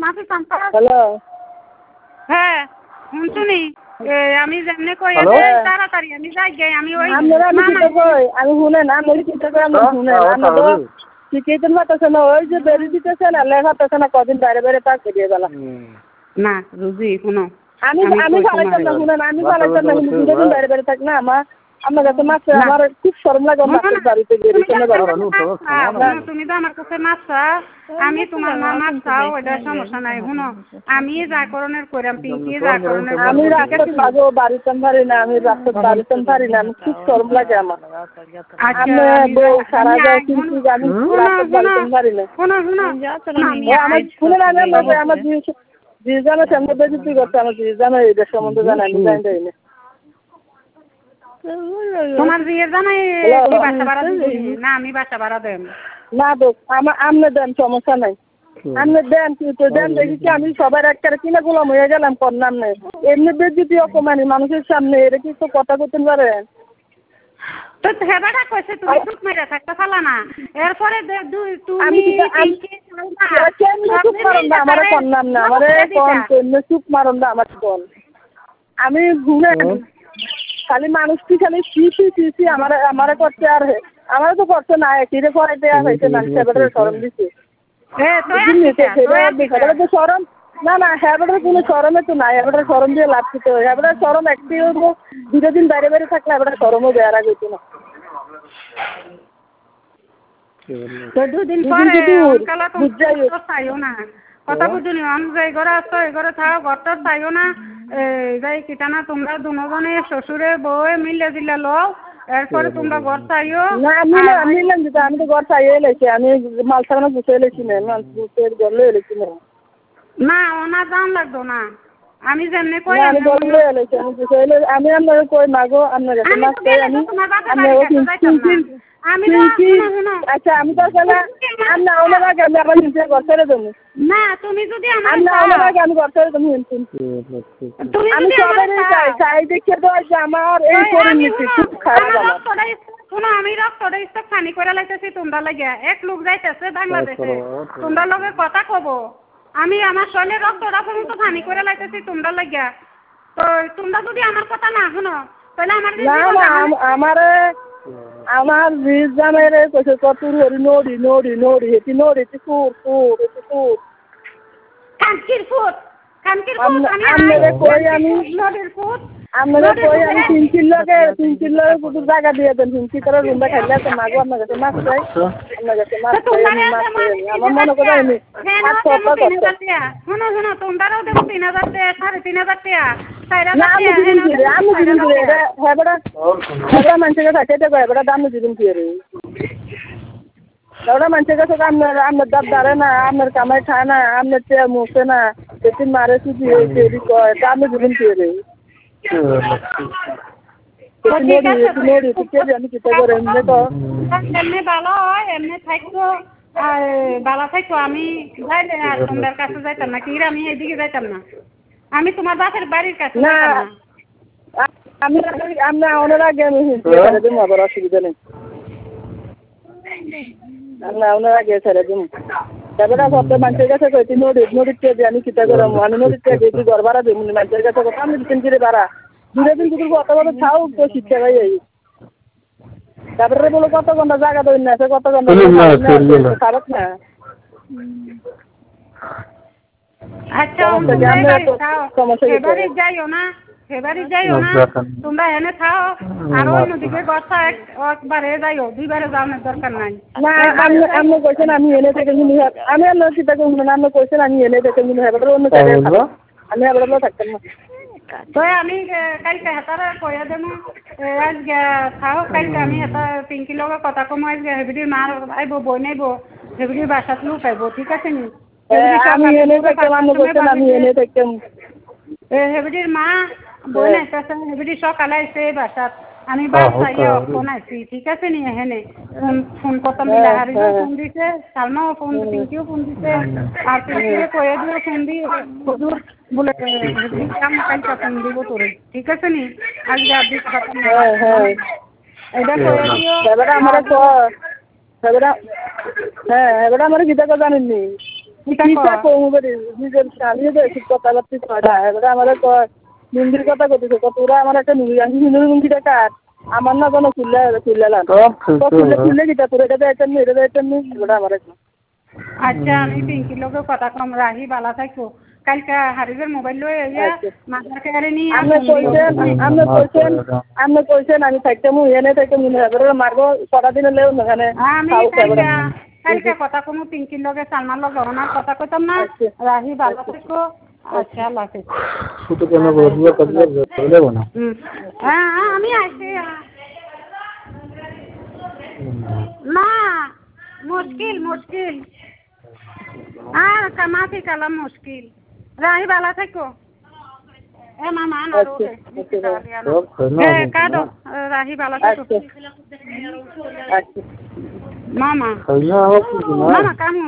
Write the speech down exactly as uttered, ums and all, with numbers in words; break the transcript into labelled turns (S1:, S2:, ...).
S1: মাফি পাম্পা
S2: হ্যালো
S1: হ্যাঁ শুনছুনি আমি যেমনে কই তাড়াতাড়ি আমি যাই গে আমি ওই
S2: আমরা আমি কি কই আমি শুনে না আমি কি কই আমি শুনে না আমরা তো ঠিকই তো মাতাছে না ওই যে বেরি দিতেছে না লেখা তো না কদিন বাইরে বাইরে পাক দিয়ে গেল
S1: না রুজি শুনো
S2: আমি আমি ফালাইতাম না শুনে না আমি ফালাইতাম না কিন্তু দুদিন বাইরে বাইরে থাক না আমার আমার কাছে মাছ আমার খুব শরম লাগে মাছের বাড়িতে গিয়ে শুনে
S1: তুমি তো আমার কাছে মাছ চাও আমি তোমার মা মাছ চাও ওইটা সমস্যা নাই শুনো আমি যা করণের কইরাম পিঙ্কি যা করণের
S2: আমি রাস্তা পাবো বাড়িতে পারি না আমি রাস্তা বাড়িতে পারি না আমি খুব শরম লাগে আমার আমি বউ সারা যায় কিন্তু আমি রাস্তা বাড়িতে পারি না
S1: শুনো শুনো
S2: আমার শুনে না আমি আমার জিজ জানা সামনে বেশি করতে আমার জিজ জানা এটা সম্বন্ধে জানা আমি জানি না
S1: তোমার বিয়ের জানাই বাসা ভাড়া না আমি বাসা ভাড়া দেন
S2: না তো আমার আমনে দেন সমস্যা নাই আমনে দেন কিন্তু দেন দেখি কি আমি সবার একটা কিনা গোলাম হয়ে গেলাম করলাম না এমনি যদি অপমানি মানুষের সামনে এটা কি তো কথা বলতে পারেন
S1: তো হেবাটা কইছে তুমি চুপ মেরে থাকতে পারলা না এরপরে তুমি
S2: চুপ মারুন না আমার করলাম না আমার চুপ মারুন না আমার কোন আমি ঘুরে খালি মানুষটি খালি শিশি শিশি আমার আমার করতে আর আমার তো করতে না কিরে করে দেওয়া হয়েছে মানুষ হেবাটার সরম দিচ্ছে হেবাটা তো সরম না না হেবাটার কোনো সরমে তো নাই হেবাটার সরম দিয়ে লাভ দিতে হয় হেবাটার সরম একটি দুটো দিন বাইরে বাইরে থাকলে হেবাটার সরমও দেওয়ার আগে হতো না
S1: দুদিন পরে চাইও না কথা বুঝুনি এই ঘরে আসতো এই ঘরে থাকো ঘরটা চাইও না যাই কিটানা তোমরা দুজনে শ্বশুরে বউয়ে মিলে দিলে লও এরপরে তোমরা ঘর চাইও
S2: না মিলে মিলেন দিতে আমি তো ঘর চাইয়ে এলেছি আমি মাল সারানো গুছিয়ে এলেছি না মাল গুছিয়ে ঘর লয়ে এলেছি না
S1: না ওনা জান লাগতো না আমি যেমনি কই
S2: আমি ঘর লয়ে এলেছি আমি গুছিয়ে এলে আমি আপনাকে কই মাগো আপনার কাছে মাছ চাই আমি আমি
S1: আমি
S2: আচ্ছা আমি তো আসলে আমি আমার আগে আমি আবার নিজে ঘর ছেড়ে দেবো
S1: না তুমি যদি আমার
S2: আগে আমি ঘর ছেড়ে দেবো আমি সবারই চাই চাই দেখে তো আমার এই পরিণতি খুব খারাপ আমার
S1: শোনো আমি রক্তটা স্টক খানি করে লাইতেছি তোমরা লাগে এক লোক যাইতেছে বাংলাদেশে তোমরা লগে কথা কব আমি আমার শরীরের রক্তটা পর্যন্ত খানি করে লাইতেছি তোমরা লাগে তো তোমরা যদি আমার কথা না শোনো তাহলে আমার
S2: আমার আমার জিজ জামাইরে কইছে কতুর হরি নড়ি নড়ি নড়ি হেতি নড়ি হেতি ফুট ফুট হেতি ফুট
S1: কানকির ফুট কানকির ফুট আমি
S2: আমরে কই আমি
S1: নড়ির ফুট
S2: আমরে কই আমি তিন কিলোকে তিন কিলো পুরো জায়গা দিয়ে দেন তিন কিলো রুমটা খাইলে তো মাগো আপনার কাছে মাছ চাই আপনার কাছে মাছ চাই আমি মাছ চাই আমার মনে করে আমি আর কত কত
S1: শুনো শুনো তোমরাও দেবো তিন হাজার টাকা সাড়ে তিন হাজার টাকা
S2: না আমি দিন কি আমি দিন কি রে হ্যাঁ বড় হ্যাঁ মানুষের কাছে কেটে কয় বড় দাম দিন কি রে বড় মানুষের কাছে আপনার আপনার দাব দাঁড়ে না আপনার কামাই খায় না আপনার চেয়ে মুখে না বেশি মারে শুধু দেরি কয় দাম দিন কি রে আমি চিন্তা করে এমনি তো
S1: এমনি ভালো হয় এমনি থাকতো বালা থাকতো আমি যাইলে আর তোমার কাছে যাইতাম না কি আমি এইদিকে যাইতাম না আমি তোমার বাপের বাড়ির কাছে
S2: না আমি আমরা অনেক আগে আমি দেবো আবার অসুবিধা নেই আমরা অনেক আগে ছেড়ে দেবো তারপরে সব মানুষের কাছে কইতি নদী নদীর চেয়ে আমি চিন্তা করে আমি নদীর চেয়ে গেছি ঘর ভাড়া দেবো মানুষের কাছে কথা আমি দিন করে ভাড়া দূরে দিন দুপুর কত কত খাও তো শিক্ষা পাই যাই তারপরে বলো কত ঘন্টা জায়গা দই না সে কত ঘন্টা খারাপ না
S1: আচ্ছা এবারে যাইও না এবারে যাইও না তোমরা এনে থাও আর অন্যদিকে গছা একবারে যাইও দুইবারে যাওয়ার দরকার নাই
S2: না আমি আমি কইছেন আমি এনে থেকে আমি আর চিন্তা করবো না আমি কইছেন আমি এনে থেকে এবার অন্য জায়গায় আমি আবার থাকতাম না
S1: তো আমি কালকে হাতারে কইয়া দেবো আজকে থাও কালকে আমি হাতা পিঙ্কি লগে কথা কম আজকে হেবিডির মার আইব বই নাইব হেবিডির বাসাত লোক আইব ঠিক আছে নি
S2: আমি এনে থাকতাম আমি কইছেন আমি এনে থাকতাম
S1: হেবিডির মা বই নাইতেছে হেবিডির সকালে আইছে বাসাত আমি বাসাইয়া ফোন আইছি ঠিক আছে নি এখানে ফোন করতাম বিলাহারি ফোন দিছে সালমাও ফোন পিঙ্কিও ফোন দিছে আর পিঙ্কিকে কয়ে দিও ফোন দি হুজুর বলে কাম কালকে ফোন দিব তোরে ঠিক আছে নি আজকে আর দিতে পারতাম না এটা কয়ে দিও
S2: এবারে আমার হ্যাঁ এবারে আমার গীতা জানেননি কিসা কমু বলি নিজের স্বামী বেশি কথাবার্তি কয় না এবারে আমাদের কয় মন্দির কথা করতেছে কত ওরা আমার একটা নুরি আমি হিন্দুর মন্দিরটা কার আমার না কোনো খুললে খুললে না খুললে খুললে কিটা তোর এটা দেয়তেন নি এটা দেয়তেন নি ওটা আমার
S1: আচ্ছা আমি পিঙ্কির লোকে কথা কম রাহি বালা থাকো কালকে হারিবের মোবাইল লয়ে ইয়া মাথার কেড়ে নি
S2: আপনি কইছেন আপনি কইছেন আপনি কইছেন আমি থাকতে মু এনে থাকতে মু এবারে মারবো কটা দিন লেও না
S1: আমি কালকে কালকে কথা কম পিঙ্কির লগে সালমান লগে ওনার কথা কইতাম না রাহি বালা থাকো আচ্ছা আল্লাহ হাফেজ
S3: শুধু কেন বলবো কতবার বলবো না
S1: হ্যাঁ আমি আইছি না মুশকিল মুশকিল আর কামাতি কালাম মুশকিল রাহি বালা থাকো এ মামা না রোকে এ কাদো রাহি বালা থাকো মামা মামা কাম